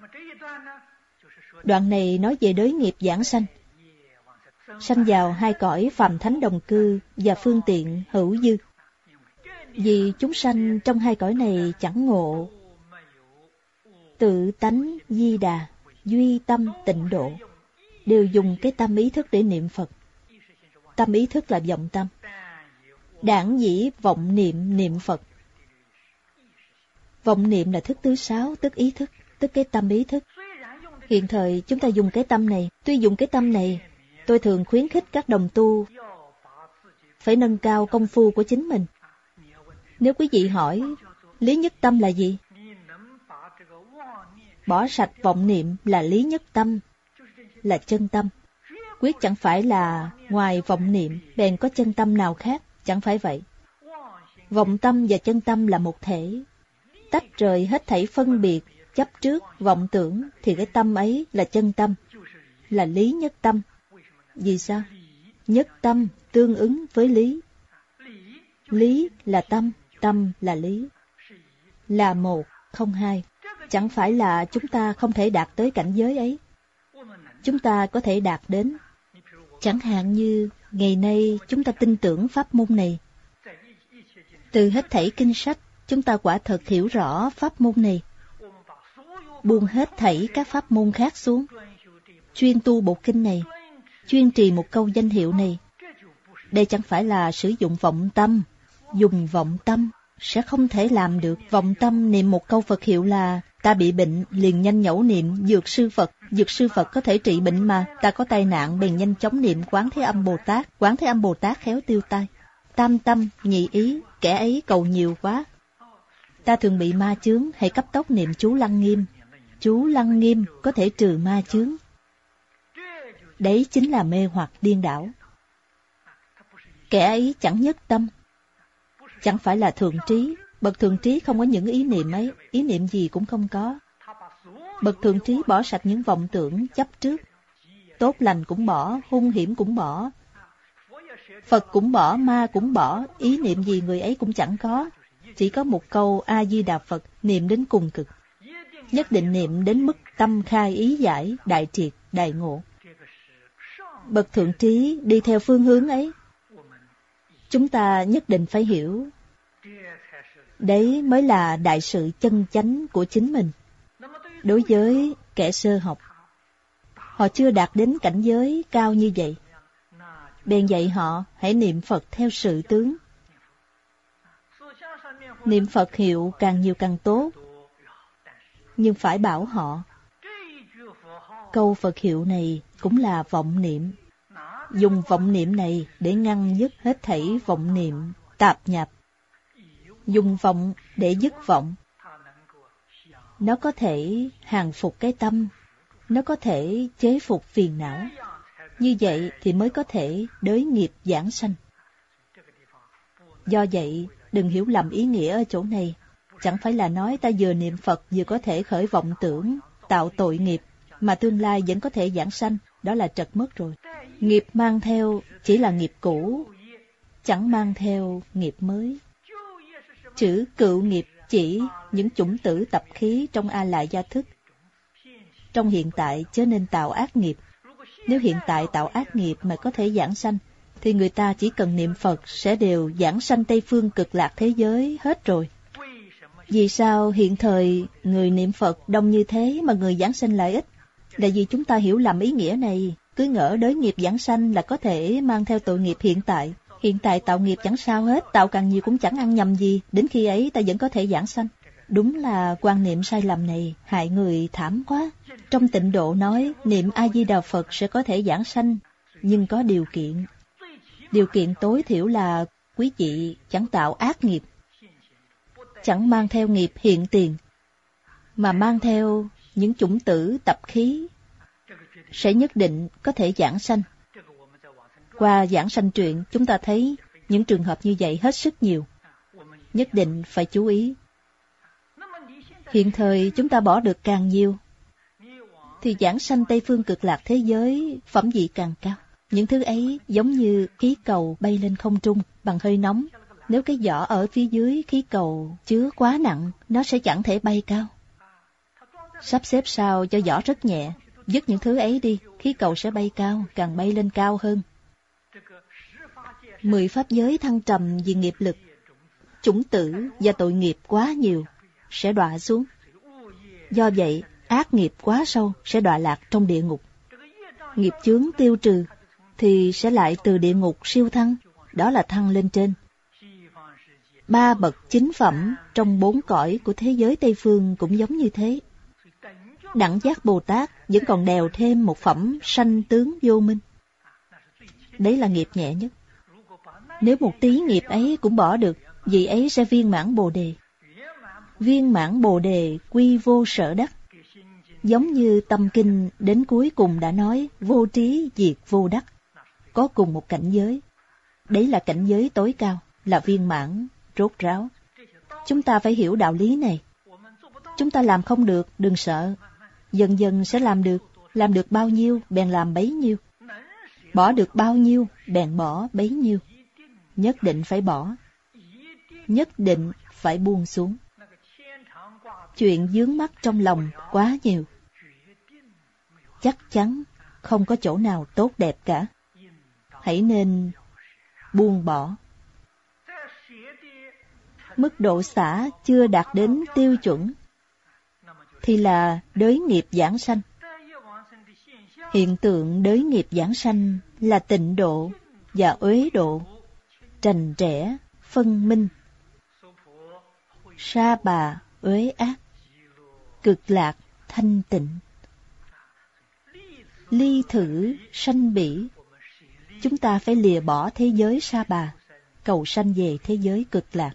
A: Đoạn này nói về đới nghiệp giảng sanh, sanh vào hai cõi phàm thánh đồng cư và phương tiện hữu dư. Vì chúng sanh trong hai cõi này chẳng ngộ tự tánh di đà, duy tâm tịnh độ, đều dùng cái tâm ý thức để niệm Phật. Tâm ý thức là vọng tâm. Đảng dĩ vọng niệm niệm Phật. Vọng niệm là thức thứ sáu, tức ý thức, tức cái tâm ý thức. Hiện thời chúng ta dùng cái tâm này. Tuy dùng cái tâm này, tôi thường khuyến khích các đồng tu phải nâng cao công phu của chính mình. Nếu quý vị hỏi lý nhất tâm là gì? Bỏ sạch vọng niệm là lý nhất tâm, là chân tâm. Quyết chẳng phải là ngoài vọng niệm bèn có chân tâm nào khác, chẳng phải vậy. Vọng tâm và chân tâm là một thể. Tách rời hết thảy phân biệt, chấp trước, vọng tưởng, thì cái tâm ấy là chân tâm, là lý nhất tâm. Vì sao? Nhất tâm tương ứng với lý. Lý là tâm, tâm là lý. Là một, không hai. Chẳng phải là chúng ta không thể đạt tới cảnh giới ấy. Chúng ta có thể đạt đến. Chẳng hạn như ngày nay chúng ta tin tưởng pháp môn này. Từ hết thảy kinh sách, chúng ta quả thật hiểu rõ pháp môn này. Buông hết thảy các pháp môn khác xuống, chuyên tu bộ kinh này, chuyên trì một câu danh hiệu này. Đây chẳng phải là sử dụng vọng tâm. Dùng vọng tâm sẽ không thể làm được. Vọng tâm niệm một câu Phật hiệu là ta bị bệnh, liền nhanh nhẩu niệm dược sư Phật. Dược sư Phật có thể trị bệnh mà. Ta có tai nạn, bèn nhanh chóng niệm Quán Thế Âm Bồ Tát. Quán Thế Âm Bồ Tát khéo tiêu tai. Tam tâm, nhị ý, kẻ ấy cầu nhiều quá. Ta thường bị ma chướng, hãy cấp tốc niệm chú Lăng Nghiêm. Chú Lăng Nghiêm có thể trừ ma chướng. Đấy chính là mê hoặc điên đảo. Kẻ ấy chẳng nhất tâm, chẳng phải là thượng trí. Bậc thượng trí không có những ý niệm ấy, ý niệm gì cũng không có. Bậc thượng trí bỏ sạch những vọng tưởng chấp trước. Tốt lành cũng bỏ, hung hiểm cũng bỏ. Phật cũng bỏ, ma cũng bỏ, ý niệm gì người ấy cũng chẳng có. Chỉ có một câu A-di-đà Phật, niệm đến cùng cực. Nhất định niệm đến mức tâm khai ý giải, đại triệt, đại ngộ. Bậc thượng trí đi theo phương hướng ấy. Chúng ta nhất định phải hiểu. Đấy mới là đại sự chân chánh của chính mình. Đối với kẻ sơ học, họ chưa đạt đến cảnh giới cao như vậy, bèn dạy họ hãy niệm Phật theo sự tướng. Niệm Phật hiệu càng nhiều càng tốt. Nhưng phải bảo họ, câu Phật hiệu này cũng là vọng niệm. Dùng vọng niệm này để ngăn dứt hết thảy vọng niệm tạp nhập. Dùng vọng để dứt vọng. Nó có thể hàng phục cái tâm, nó có thể chế phục phiền não. Như vậy thì mới có thể đới nghiệp giảng sanh. Do vậy, đừng hiểu lầm ý nghĩa ở chỗ này. Chẳng phải là nói ta vừa niệm Phật vừa có thể khởi vọng tưởng, tạo tội nghiệp, mà tương lai vẫn có thể giảng sanh. Đó là trật mất rồi. Nghiệp mang theo chỉ là nghiệp cũ, chẳng mang theo nghiệp mới. Chữ cựu nghiệp chỉ những chủng tử tập khí trong A Lại Gia thức. Trong hiện tại chớ nên tạo ác nghiệp. Nếu hiện tại tạo ác nghiệp mà có thể giảng sanh, thì người ta chỉ cần niệm Phật sẽ đều giảng sanh Tây Phương Cực Lạc thế giới hết rồi. Vì sao hiện thời người niệm Phật đông như thế mà người giảng sanh lại ít? Là vì chúng ta hiểu lầm ý nghĩa này, cứ ngỡ đới nghiệp giảng sanh là có thể mang theo tội nghiệp hiện tại. Hiện tại tạo nghiệp chẳng sao hết, tạo càng nhiều cũng chẳng ăn nhầm gì, đến khi ấy ta vẫn có thể giảng sanh. Đúng là quan niệm sai lầm này hại người thảm quá. Trong Tịnh Độ nói niệm A-di-đà Phật sẽ có thể giảng sanh, nhưng có điều kiện. Điều kiện tối thiểu là quý vị chẳng tạo ác nghiệp. chẳng mang theo nghiệp hiện tiền, mà mang theo những chủng tử tập khí, sẽ nhất định có thể giảng sanh. Qua giảng sanh truyện, chúng ta thấy những trường hợp như vậy hết sức nhiều. Nhất định phải chú ý. Hiện thời chúng ta bỏ được càng nhiều, thì giảng sanh Tây Phương Cực Lạc thế giới phẩm vị càng cao. Những thứ ấy giống như khí cầu bay lên không trung bằng hơi nóng. Nếu cái vỏ ở phía dưới khí cầu chứa quá nặng, nó sẽ chẳng thể bay cao. Sắp xếp sao cho vỏ rất nhẹ, dứt những thứ ấy đi, khí cầu sẽ bay cao, càng bay lên cao hơn. Mười pháp giới thăng trầm vì nghiệp lực, chủng tử và tội nghiệp quá nhiều, sẽ đọa xuống. Do vậy, ác nghiệp quá sâu sẽ đọa lạc trong địa ngục. Nghiệp chướng tiêu trừ, thì sẽ lại từ địa ngục siêu thăng, đó là thăng lên trên. Ba bậc chính phẩm trong bốn cõi của thế giới Tây Phương cũng giống như thế. Đẳng giác Bồ Tát vẫn còn đèo thêm một phẩm sanh tướng vô minh. Đấy là nghiệp nhẹ nhất. Nếu một tí nghiệp ấy cũng bỏ được, vị ấy sẽ viên mãn Bồ Đề. Viên mãn Bồ Đề quy vô sở đắc. Giống như tâm kinh đến cuối cùng đã nói vô trí diệt vô đắc. Có cùng một cảnh giới. Đấy là cảnh giới tối cao, là viên mãn, rốt ráo. Chúng ta phải hiểu đạo lý này. Chúng ta làm không được, đừng sợ. Dần dần sẽ làm được. Làm được bao nhiêu, bèn làm bấy nhiêu. Bỏ được bao nhiêu, bèn bỏ bấy nhiêu. Nhất định phải bỏ. Nhất định phải buông xuống. Chuyện vướng mắc trong lòng quá nhiều. Chắc chắn không có chỗ nào tốt đẹp cả. Hãy nên buông bỏ. Mức độ xả chưa đạt đến tiêu chuẩn, thì là đới nghiệp giảng sanh. Hiện tượng đới nghiệp giảng sanh là tịnh độ và uế độ, trành trẽ, phân minh, sa bà, uế ác, cực lạc, thanh tịnh. Ly thử, sanh bỉ. Chúng ta phải lìa bỏ thế giới sa bà, cầu sanh về thế giới cực lạc.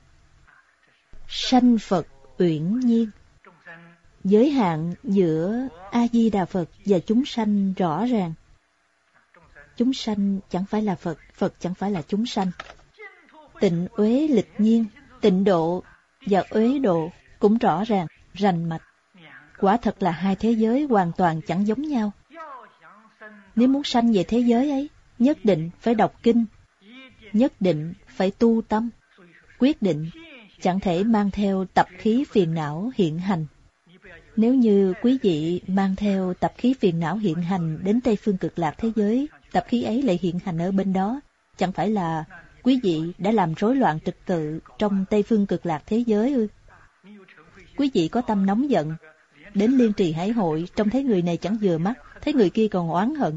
A: Sanh Phật uyển nhiên. Giới hạn giữa A-di-đà Phật và chúng sanh rõ ràng. Chúng sanh chẳng phải là Phật, Phật chẳng phải là chúng sanh. Tịnh uế lịch nhiên, tịnh độ và uế độ cũng rõ ràng, rành mạch. Quả thật là hai thế giới hoàn toàn chẳng giống nhau. Nếu muốn sanh về thế giới ấy, nhất định phải đọc kinh, nhất định phải tu tâm, quyết định chẳng thể mang theo tập khí phiền não hiện hành. Nếu như quý vị mang theo tập khí phiền não hiện hành đến Tây Phương Cực Lạc thế giới, tập khí ấy lại hiện hành ở bên đó, chẳng phải là quý vị đã làm rối loạn trật tự trong Tây Phương Cực Lạc thế giới ư? Quý vị có tâm nóng giận, đến liên trì hải hội, trông thấy người này chẳng vừa mắt, thấy người kia còn oán hận.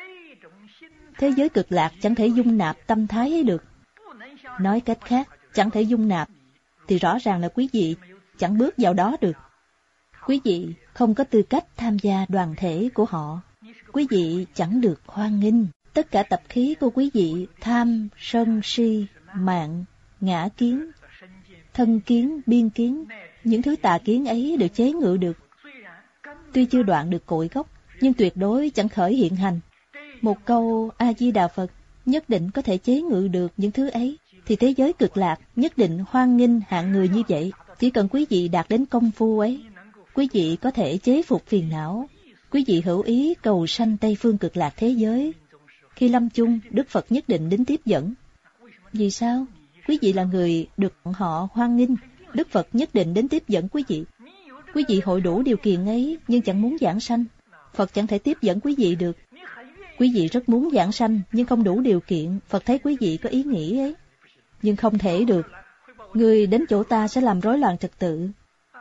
A: Thế giới cực lạc chẳng thể dung nạp tâm thái ấy được. Nói cách khác, chẳng thể dung nạp, thì rõ ràng là quý vị chẳng bước vào đó được. Quý vị không có tư cách tham gia đoàn thể của họ. Quý vị chẳng được hoan nghênh. Tất cả tập khí của quý vị, tham, sân, si, mạn, ngã kiến, thân kiến, biên kiến, những thứ tà kiến ấy đều chế ngự được. Tuy chưa đoạn được cội gốc, nhưng tuyệt đối chẳng khởi hiện hành. Một câu A-di-đà Phật nhất định có thể chế ngự được những thứ ấy, thì thế giới cực lạc nhất định hoan nghênh hạng người như vậy. Chỉ cần quý vị đạt đến công phu ấy, quý vị có thể chế phục phiền não. Quý vị hữu ý cầu sanh Tây Phương Cực Lạc thế giới. Khi lâm chung, Đức Phật nhất định đến tiếp dẫn. Vì sao? Quý vị là người được họ hoan nghênh, Đức Phật nhất định đến tiếp dẫn quý vị. Quý vị hội đủ điều kiện ấy, nhưng chẳng muốn giảng sanh, Phật chẳng thể tiếp dẫn quý vị được. Quý vị rất muốn giảng sanh, nhưng không đủ điều kiện, Phật thấy quý vị có ý nghĩ ấy, nhưng không thể được. Người đến chỗ ta sẽ làm rối loạn trật tự.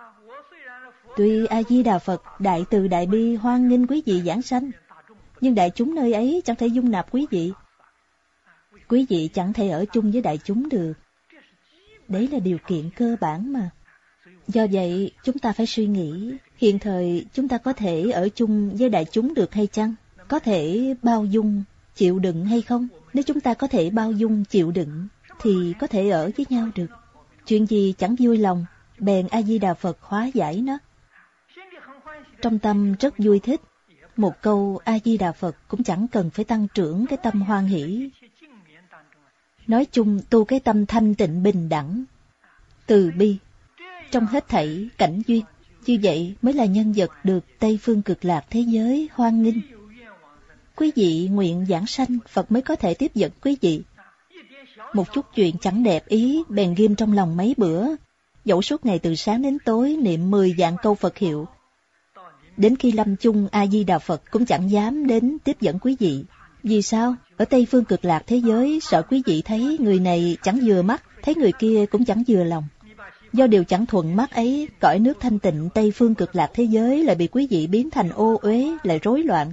A: Tuy A-di-đà Phật đại từ đại bi hoan nghênh quý vị giảng sanh, nhưng đại chúng nơi ấy chẳng thể dung nạp quý vị. Quý vị chẳng thể ở chung với đại chúng được. Đấy là điều kiện cơ bản mà. Do vậy, chúng ta phải suy nghĩ, hiện thời chúng ta có thể ở chung với đại chúng được hay chăng? Có thể bao dung, chịu đựng hay không? Nếu chúng ta có thể bao dung, chịu đựng, thì có thể ở với nhau được. Chuyện gì chẳng vui lòng, bèn A-di-đà Phật hóa giải nó. Trong tâm rất vui thích, một câu A-di-đà Phật cũng chẳng cần phải tăng trưởng cái tâm hoan hỷ. Nói chung tu cái tâm thanh tịnh bình đẳng, từ bi, trong hết thảy cảnh duyên. Như vậy mới là nhân vật được Tây Phương Cực Lạc thế giới hoan nghênh. Quý vị nguyện giảng sanh, Phật mới có thể tiếp dẫn quý vị. Một chút chuyện chẳng đẹp ý, bèn ghim trong lòng mấy bữa, dẫu suốt ngày từ sáng đến tối niệm mười vạn câu Phật hiệu. Đến khi lâm chung, A-di-đà Phật cũng chẳng dám đến tiếp dẫn quý vị. Vì sao? Ở Tây Phương Cực Lạc thế giới, sợ quý vị thấy người này chẳng vừa mắt, thấy người kia cũng chẳng vừa lòng. Do điều chẳng thuận mắt ấy, cõi nước thanh tịnh Tây Phương Cực Lạc thế giới lại bị quý vị biến thành ô uế, lại rối loạn.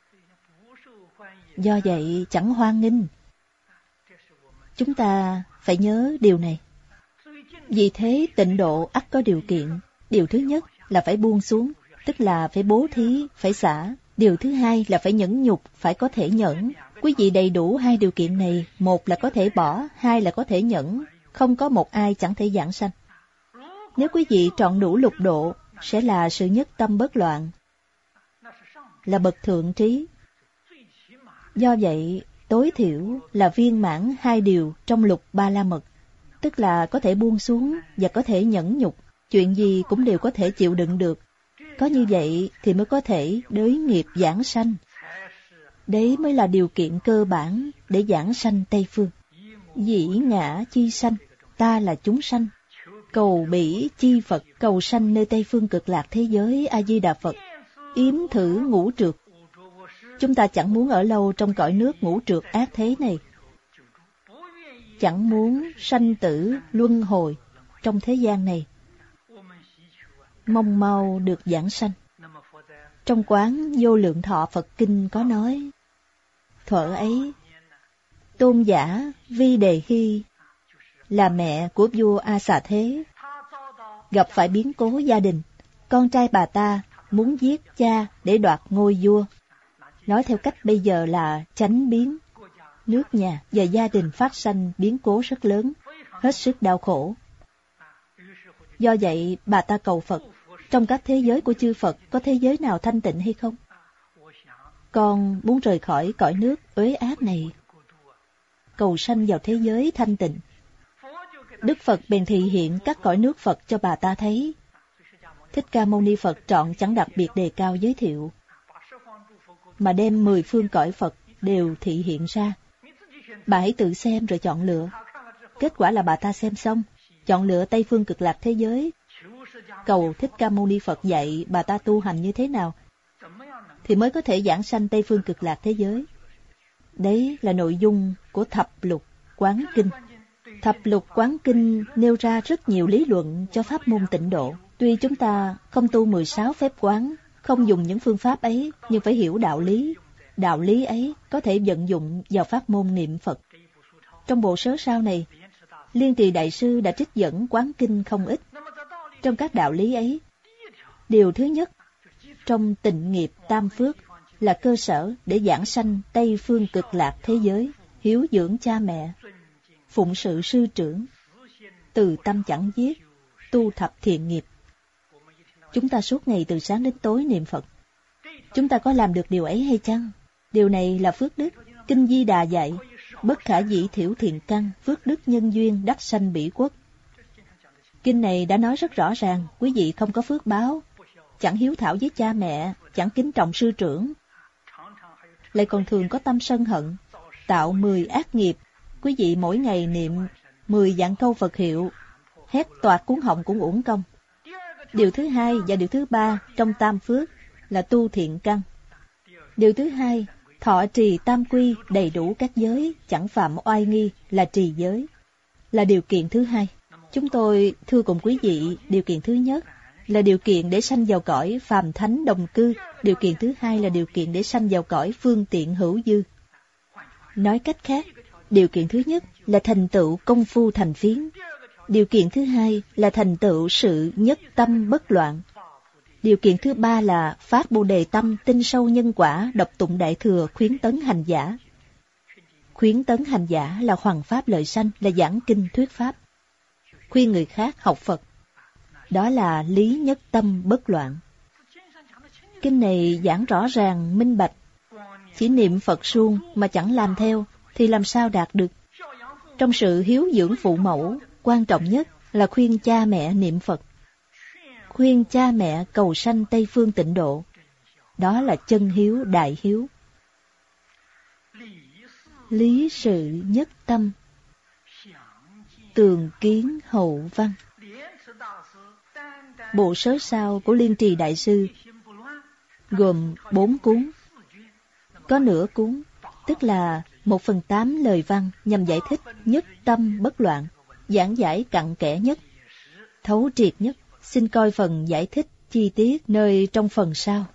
A: Do vậy chẳng hoan nghênh. Chúng ta phải nhớ điều này. Vì thế tịnh độ ắt có điều kiện. Điều thứ nhất là phải buông xuống, tức là phải bố thí, phải xả. Điều thứ hai là phải nhẫn nhục, phải có thể nhẫn. Quý vị đầy đủ hai điều kiện này, một là có thể bỏ, hai là có thể nhẫn. Không có một ai chẳng thể giảng sanh. Nếu quý vị trọn đủ lục độ, sẽ là sự nhất tâm bất loạn, là bậc thượng trí. Do vậy, tối thiểu là viên mãn hai điều trong lục ba la mật, tức là có thể buông xuống và có thể nhẫn nhục, chuyện gì cũng đều có thể chịu đựng được. Có như vậy thì mới có thể đới nghiệp giảng sanh. Đấy mới là điều kiện cơ bản để giảng sanh Tây Phương. Dĩ ngã chi sanh, ta là chúng sanh. Cầu bỉ chi Phật, cầu sanh nơi Tây Phương Cực Lạc thế giới A-di-đà Phật. Yếm thử ngũ trược. Chúng ta chẳng muốn ở lâu trong cõi nước ngũ trược ác thế này. Chẳng muốn sanh tử luân hồi trong thế gian này. Mong mau được giảng sanh. Trong quán Vô Lượng Thọ Phật Kinh có nói, thuở ấy, tôn giả Vi Đề Hy là mẹ của vua A Xà Thế, gặp phải biến cố gia đình. Con trai bà ta muốn giết cha để đoạt ngôi vua. Nói theo cách bây giờ là chánh biến. Nước nhà và gia đình phát sanh biến cố rất lớn, hết sức đau khổ. Do vậy bà ta cầu Phật, trong các thế giới của chư Phật có thế giới nào thanh tịnh hay không? Con muốn rời khỏi cõi nước uế ác này, cầu sanh vào thế giới thanh tịnh. Đức Phật bèn thị hiện các cõi nước Phật cho bà ta thấy. Thích Ca Mâu Ni Phật trọn chẳng đặc biệt đề cao giới thiệu, mà đem mười phương cõi Phật đều thị hiện ra. Bà hãy tự xem rồi chọn lựa. Kết quả là bà ta xem xong, chọn lựa Tây Phương Cực Lạc thế giới. Cầu Thích Ca Mâu Ni Phật dạy bà ta tu hành như thế nào, thì mới có thể giảng sanh Tây Phương Cực Lạc thế giới. Đấy là nội dung của Thập Lục Quán Kinh. Thập Lục Quán Kinh nêu ra rất nhiều lý luận cho pháp môn tịnh độ. Tuy chúng ta không tu mười sáu phép quán, không dùng những phương pháp ấy, nhưng phải hiểu đạo lý. Đạo lý ấy có thể vận dụng vào pháp môn niệm Phật. Trong bộ sớ sau này, Liên Trì Đại Sư đã trích dẫn Quán Kinh không ít. Trong các đạo lý ấy, điều thứ nhất, trong tịnh nghiệp tam phước là cơ sở để giảng sanh Tây Phương Cực Lạc thế giới, hiếu dưỡng cha mẹ, phụng sự sư trưởng, từ tâm chẳng giết, tu thập thiện nghiệp. Chúng ta suốt ngày từ sáng đến tối niệm Phật. Chúng ta có làm được điều ấy hay chăng? Điều này là phước đức. Kinh Di Đà dạy, bất khả dĩ thiểu thiện căn, phước đức nhân duyên đắc sanh bỉ quốc. Kinh này đã nói rất rõ ràng, quý vị không có phước báo, chẳng hiếu thảo với cha mẹ, chẳng kính trọng sư trưởng, lại còn thường có tâm sân hận, tạo mười ác nghiệp. Quý vị mỗi ngày niệm mười vạn câu Phật hiệu, hét toạc cuốn họng cũng uổng công. Điều thứ hai và điều thứ ba trong tam phước là tu thiện căn. Điều thứ hai, thọ trì tam quy đầy đủ các giới, chẳng phạm oai nghi là trì giới, là điều kiện thứ hai. Chúng tôi thưa cùng quý vị, điều kiện thứ nhất là điều kiện để sanh vào cõi phàm thánh đồng cư, điều kiện thứ hai là điều kiện để sanh vào cõi phương tiện hữu dư. Nói cách khác, điều kiện thứ nhất là thành tựu công phu thành phiến, điều kiện thứ hai là thành tựu sự nhất tâm bất loạn, điều kiện thứ ba là phát Bồ Đề tâm tinh sâu nhân quả, đọc tụng Đại Thừa khuyến tấn hành giả. Khuyến tấn hành giả là hoằng pháp lợi sanh, là giảng kinh thuyết pháp, khuyên người khác học Phật. Đó là lý nhất tâm bất loạn. Kinh này giảng rõ ràng, minh bạch. Chỉ niệm Phật suông mà chẳng làm theo, thì làm sao đạt được? Trong sự hiếu dưỡng phụ mẫu, quan trọng nhất là khuyên cha mẹ niệm Phật. Khuyên cha mẹ cầu sanh Tây Phương Tịnh Độ. Đó là chân hiếu, đại hiếu. Lý sự nhất tâm, tường kiến hậu văn. Bộ sớ sao của Liên Trì Đại Sư gồm bốn cuốn. Có nửa cuốn, tức là một phần tám lời văn nhằm giải thích nhất tâm bất loạn, giảng giải cặn kẽ nhất, thấu triệt nhất. Xin coi phần giải thích chi tiết nơi trong phần sau.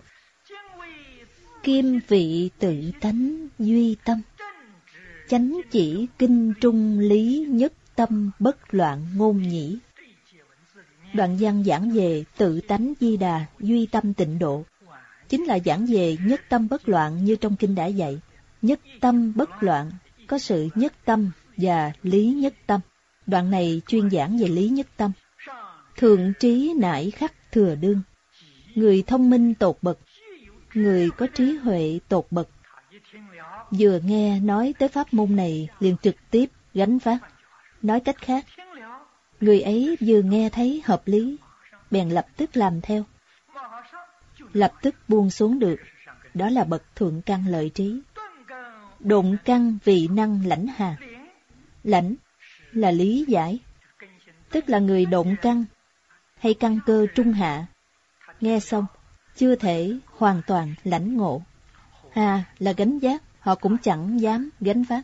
A: Kim vị tự tánh duy tâm, chánh chỉ kinh trung lý nhất tâm bất loạn ngôn nhĩ. Đoạn văn giảng về tự tánh Di Đà, duy tâm tịnh độ, chính là giảng về nhất tâm bất loạn như trong kinh đã dạy. Nhất tâm bất loạn, có sự nhất tâm và lý nhất tâm. Đoạn này chuyên giảng về lý nhất tâm. Thượng trí nải khắc thừa đương, người thông minh tột bậc, người có trí huệ tột bậc. Vừa nghe nói tới pháp môn này liền trực tiếp gánh vác. Nói cách khác, người ấy vừa nghe thấy hợp lý, bèn lập tức làm theo, lập tức buông xuống được. Đó là bậc thượng căn lợi trí. Độn căn vị năng lãnh hà. Lãnh là lý giải, tức là người độn căn hay căn cơ trung hạ, nghe xong chưa thể hoàn toàn lãnh ngộ. Hà là gánh vác, họ cũng chẳng dám gánh vác.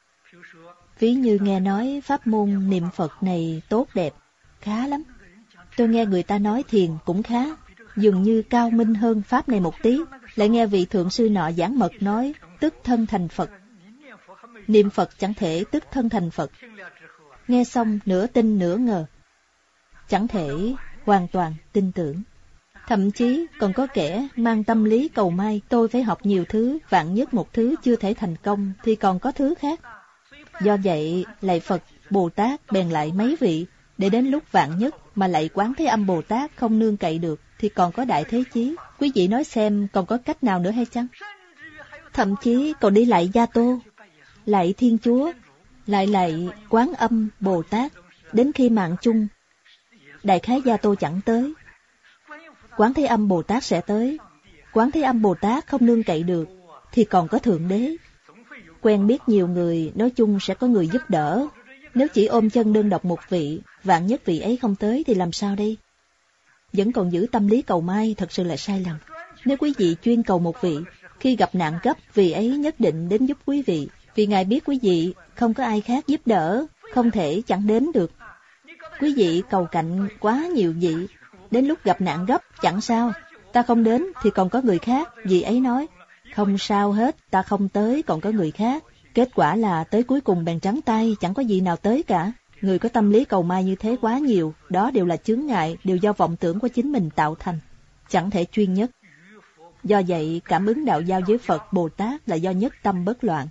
A: Ví như nghe nói pháp môn niệm Phật này tốt đẹp, khá lắm. Tôi nghe người ta nói thiền cũng khá, dường như cao minh hơn pháp này một tí. Lại nghe vị thượng sư nọ giảng mật nói tức thân thành Phật. Niệm Phật chẳng thể tức thân thành Phật. Nghe xong nửa tin nửa ngờ, chẳng thể hoàn toàn tin tưởng. Thậm chí còn có kẻ mang tâm lý cầu may, tôi phải học nhiều thứ, vạn nhất một thứ chưa thể thành công thì còn có thứ khác. Do vậy, lạy Phật, Bồ Tát bèn lại mấy vị, để đến lúc vạn nhất mà lạy Quán Thế Âm Bồ Tát không nương cậy được, thì còn có Đại Thế Chí. Quý vị nói xem còn có cách nào nữa hay chăng? Thậm chí còn đi lạy Gia Tô, lạy Thiên Chúa, lại lạy Quán Âm Bồ Tát. Đến khi mạng chung, đại khái Gia Tô chẳng tới, Quán Thế Âm Bồ Tát sẽ tới. Quán Thế Âm Bồ Tát không nương cậy được, thì còn có Thượng Đế. Quen biết nhiều người, nói chung sẽ có người giúp đỡ. Nếu chỉ ôm chân đơn độc một vị, vạn nhất vị ấy không tới thì làm sao đây? Vẫn còn giữ tâm lý cầu may, thật sự là sai lầm. Nếu quý vị chuyên cầu một vị, khi gặp nạn gấp, vị ấy nhất định đến giúp quý vị. Vì Ngài biết quý vị không có ai khác giúp đỡ, không thể chẳng đến được. Quý vị cầu cạnh quá nhiều vị, đến lúc gặp nạn gấp, chẳng sao, ta không đến thì còn có người khác. Vị ấy nói, không sao hết, ta không tới còn có người khác. Kết quả là tới cuối cùng bèn trắng tay, chẳng có gì nào tới cả. Người có tâm lý cầu may như thế quá nhiều, đó đều là chướng ngại, đều do vọng tưởng của chính mình tạo thành, chẳng thể chuyên nhất. Do vậy, cảm ứng đạo giao với Phật, Bồ Tát là do nhất tâm bất loạn.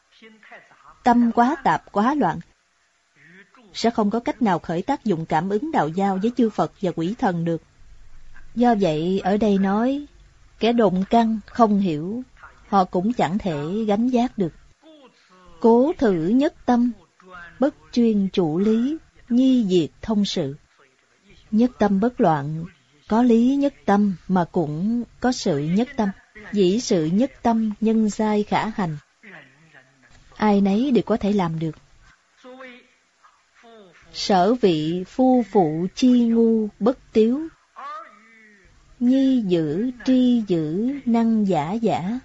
A: Tâm quá tạp, quá loạn, sẽ không có cách nào khởi tác dụng cảm ứng đạo giao với chư Phật và quỷ thần được. Do vậy, ở đây nói, kẻ độn căn không hiểu, họ cũng chẳng thể gánh vác được. Cố thử nhất tâm, bất chuyên chủ lý, nhi diệt thông sự. Nhất tâm bất loạn, có lý nhất tâm mà cũng có sự nhất tâm. Dĩ sự nhất tâm nhân giai khả hành, ai nấy đều có thể làm được. Sở vị phu phụ chi ngu bất tiếu, nhi giữ tri giữ năng giả giả.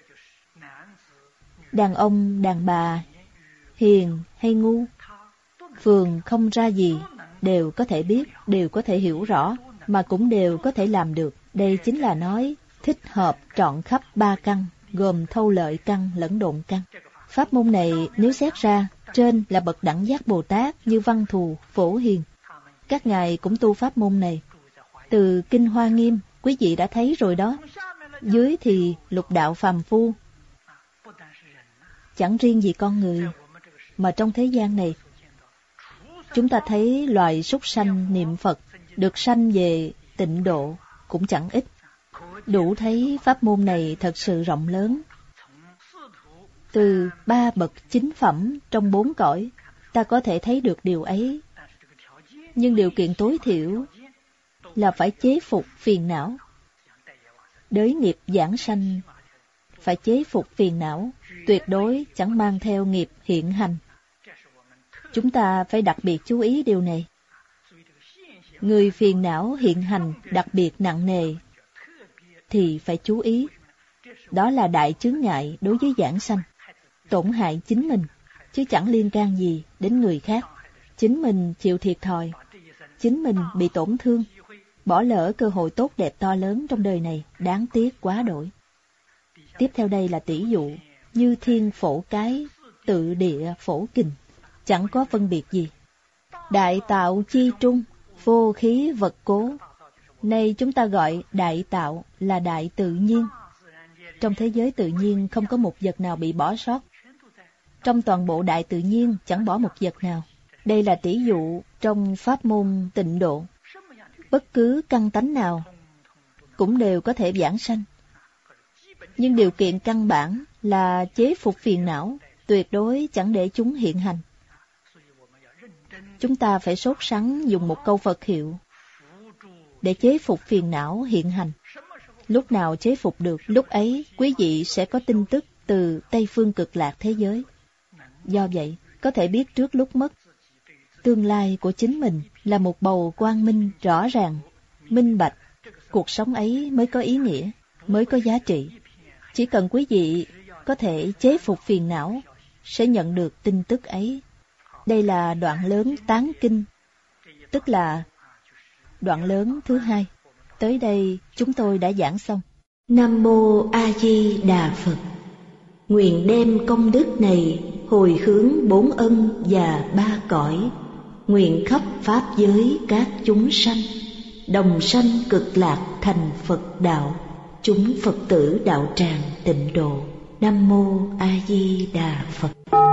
A: Đàn ông, đàn bà, hiền hay ngu, phường không ra gì, đều có thể biết, đều có thể hiểu rõ, mà cũng đều có thể làm được. Đây chính là nói thích hợp trọn khắp ba căn, gồm thâu lợi căn lẫn độn căn. Pháp môn này nếu xét ra, trên là bậc đẳng giác Bồ Tát như Văn Thù, Phổ Hiền. Các ngài cũng tu pháp môn này. Từ Kinh Hoa Nghiêm, quý vị đã thấy rồi đó. Dưới thì lục đạo phàm phu. Chẳng riêng gì con người, mà trong thế gian này, chúng ta thấy loài súc sanh niệm Phật, được sanh về tịnh độ cũng chẳng ít. Đủ thấy pháp môn này thật sự rộng lớn. Từ ba bậc chính phẩm trong bốn cõi, ta có thể thấy được điều ấy. Nhưng điều kiện tối thiểu là phải chế phục phiền não. Đới nghiệp giảng sanh phải chế phục phiền não, tuyệt đối chẳng mang theo nghiệp hiện hành. Chúng ta phải đặc biệt chú ý điều này. Người phiền não hiện hành đặc biệt nặng nề thì phải chú ý. Đó là đại chướng ngại đối với giảng sanh, tổn hại chính mình, chứ chẳng liên can gì đến người khác. Chính mình chịu thiệt thòi, chính mình bị tổn thương, bỏ lỡ cơ hội tốt đẹp to lớn trong đời này, đáng tiếc quá đổi. Tiếp theo đây là tỷ dụ, như thiên phổ cái, tự địa phổ kình, chẳng có phân biệt gì. Đại tạo chi trung, vô khí vật cố. Nay chúng ta gọi đại tạo là đại tự nhiên. Trong thế giới tự nhiên không có một vật nào bị bỏ sót. Trong toàn bộ đại tự nhiên chẳng bỏ một vật nào. Đây là tỷ dụ trong pháp môn tịnh độ. Bất cứ căn tánh nào cũng đều có thể giảng sanh. Nhưng điều kiện căn bản là chế phục phiền não, tuyệt đối chẳng để chúng hiện hành. Chúng ta phải sốt sắng dùng một câu Phật hiệu để chế phục phiền não hiện hành. Lúc nào chế phục được, lúc ấy quý vị sẽ có tin tức từ Tây phương cực lạc thế giới. Do vậy, có thể biết trước lúc mất, tương lai của chính mình là một bầu quang minh rõ ràng, minh bạch. Cuộc sống ấy mới có ý nghĩa, mới có giá trị. Chỉ cần quý vị có thể chế phục phiền não, sẽ nhận được tin tức ấy. Đây là đoạn lớn tán kinh, tức là đoạn lớn thứ hai. Tới đây chúng tôi đã giảng xong. Nam Mô A Di Đà Phật. Nguyện đem công đức này hồi hướng bốn ân và ba cõi, nguyện khắp pháp giới các chúng sanh đồng sanh cực lạc thành Phật đạo, chúng Phật tử đạo tràng tịnh độ. Nam Mô A Di Đà Phật.